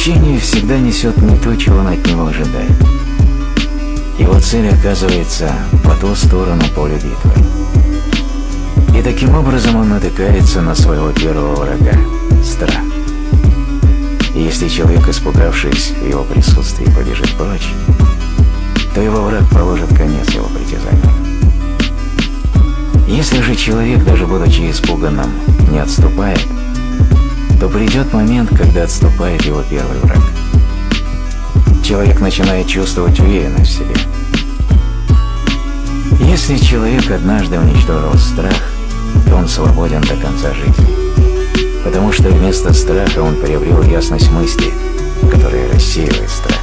Ощущение всегда несет не то, чего он от него ожидает. Его цель оказывается по ту сторону поля битвы. И таким образом он натыкается на своего первого врага – страх. И если человек, испугавшись в его присутствии, побежит прочь, то его враг положит конец его притязаниям. Если же человек, даже будучи испуганным, не отступает, то придет момент, когда отступает его первый враг. Человек начинает чувствовать уверенность в себе. Если человек однажды уничтожил страх, то он свободен до конца жизни, потому что вместо страха он приобрел ясность мысли, которая рассеивает страх.